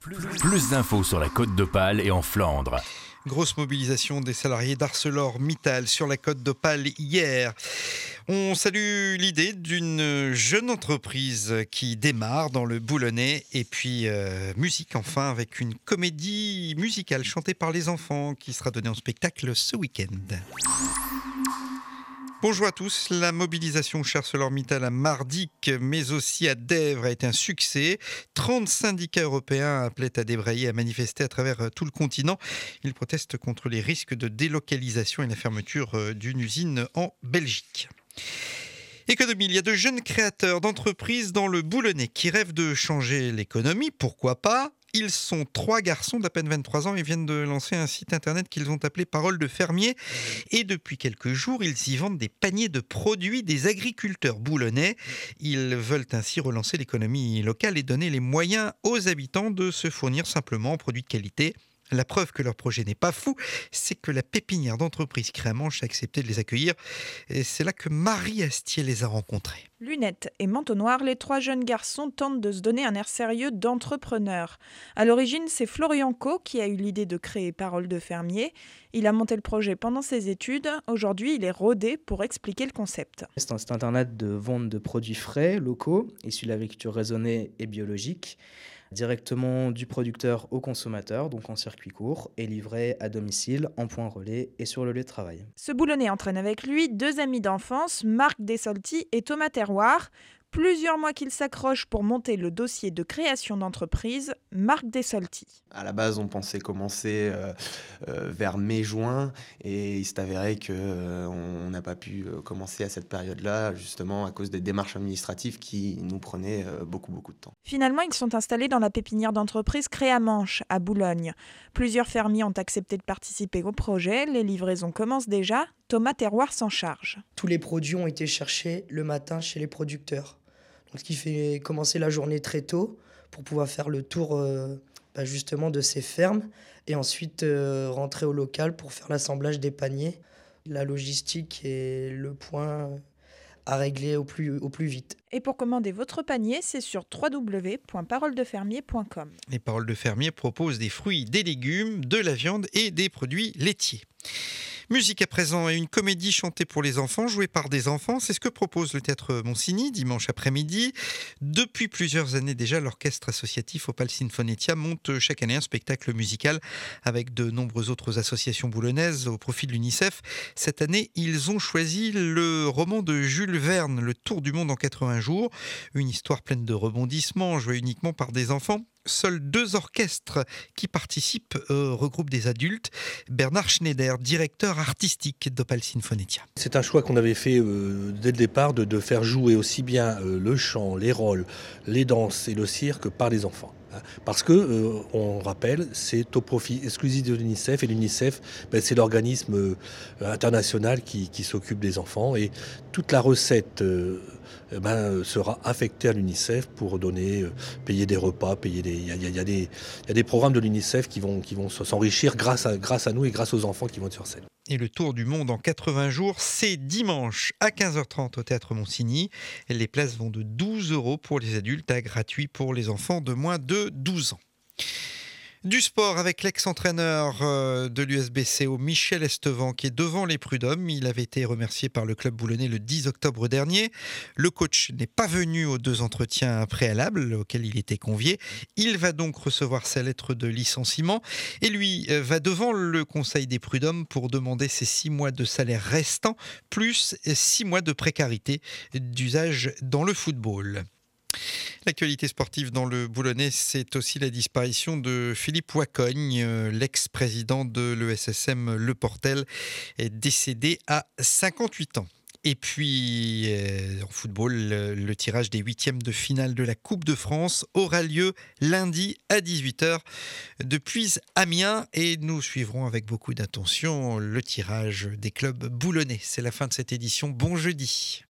Plus d'infos sur la Côte d'Opale et en Flandre. Grosse mobilisation des salariés d'ArcelorMittal sur la Côte d'Opale hier. On salue l'idée d'une jeune entreprise qui démarre dans le Boulonnais. Et puis musique enfin avec une comédie musicale chantée par les enfants qui sera donnée en spectacle ce week-end. Bonjour à tous. La mobilisation chez ArcelorMittal à Mardic, mais aussi à Dèvres, a été un succès. 30 syndicats européens appelaient à débrayer, à manifester à travers tout le continent. Ils protestent contre les risques de délocalisation et la fermeture d'une usine en Belgique. Économie, il y a de jeunes créateurs d'entreprises dans le Boulonnais qui rêvent de changer l'économie. Pourquoi pas ? Ils sont 3 garçons d'à peine 23 ans et viennent de lancer un site internet qu'ils ont appelé Parole de fermier. Et depuis quelques jours, ils y vendent des paniers de produits des agriculteurs boulonnais. Ils veulent ainsi relancer l'économie locale et donner les moyens aux habitants de se fournir simplement en produits de qualité. La preuve que leur projet n'est pas fou, c'est que la pépinière d'entreprise Créamanche a accepté de les accueillir. Et c'est là que Marie Astier les a rencontrés. Lunettes et manteau noir, les 3 jeunes garçons tentent de se donner un air sérieux d'entrepreneur. À l'origine, c'est Florian Co qui a eu l'idée de créer Parole de fermier. Il a monté le projet pendant ses études. Aujourd'hui, il est rodé pour expliquer le concept. C'est un site internet de vente de produits frais, locaux, issus de l'agriculture raisonnée et biologique, directement du producteur au consommateur, donc en circuit court, et livré à domicile, en point relais et sur le lieu de travail. Ce Boulonnais entraîne avec lui 2 amis d'enfance, Marc Desolti et Thomas Terroir. Plusieurs mois qu'il s'accroche pour monter le dossier de création d'entreprise, Marc Desolti. À la base, on pensait commencer vers mai-juin et il s'est avéré qu'on n'a pas pu commencer à cette période-là, justement à cause des démarches administratives qui nous prenaient beaucoup de temps. Finalement, ils sont installés dans la pépinière d'entreprise Créamanche, à Boulogne. Plusieurs fermiers ont accepté de participer au projet. Les livraisons commencent déjà. Thomas Terroir s'en charge. Tous les produits ont été cherchés le matin chez les producteurs. Donc, ce qui fait commencer la journée très tôt pour pouvoir faire le tour justement de ces fermes et ensuite rentrer au local pour faire l'assemblage des paniers. La logistique est le point à régler au plus vite. Et pour commander votre panier, c'est sur www.paroledefermier.com. Les Paroles de fermier proposent des fruits, des légumes, de la viande et des produits laitiers. Musique à présent et une comédie chantée pour les enfants, jouée par des enfants. C'est ce que propose le Théâtre Monsigny dimanche après-midi. Depuis plusieurs années déjà, l'orchestre associatif Opale Sinfonetia monte chaque année un spectacle musical avec de nombreuses autres associations boulonnaises au profit de l'UNICEF. Cette année, ils ont choisi le roman de Jules Verne, Le Tour du monde en 80 jours. Une histoire pleine de rebondissements, jouée uniquement par des enfants. Seuls 2 orchestres qui participent regroupent des adultes. Bernard Schneider, directeur artistique d'Opale Sinfonetia. C'est un choix qu'on avait fait dès le départ de faire jouer aussi bien le chant, les rôles, les danses et le cirque par les enfants. Parce que, on rappelle, c'est au profit exclusif de l'UNICEF. Et l'UNICEF, c'est l'organisme international qui s'occupe des enfants. Et toute la recette sera affectée à l'UNICEF pour payer des repas, il y a des programmes de l'UNICEF qui vont s'enrichir grâce à nous et grâce aux enfants qui vont être sur scène. Et le Tour du monde en 80 jours, c'est dimanche à 15h30 au Théâtre Monsigny. Les places vont de 12 € pour les adultes à gratuit pour les enfants de moins de 12 ans. Du sport avec l'ex-entraîneur de l'USBCO Michel Estevant qui est devant les prud'hommes. Il avait été remercié par le club boulonnais le 10 octobre dernier. Le coach n'est pas venu aux 2 entretiens préalables auxquels il était convié. Il va donc recevoir sa lettre de licenciement et lui va devant le conseil des prud'hommes pour demander ses 6 mois de salaire restants plus 6 mois de précarité d'usage dans le football. L'actualité sportive dans le Boulonnais, c'est aussi la disparition de Philippe Wacogne, l'ex-président de l'ESSM Le Portel, est décédé à 58 ans. Et puis, en football, le tirage des 8e de finale de la Coupe de France aura lieu lundi à 18h depuis Amiens. Et nous suivrons avec beaucoup d'attention le tirage des clubs boulonnais. C'est la fin de cette édition. Bon jeudi.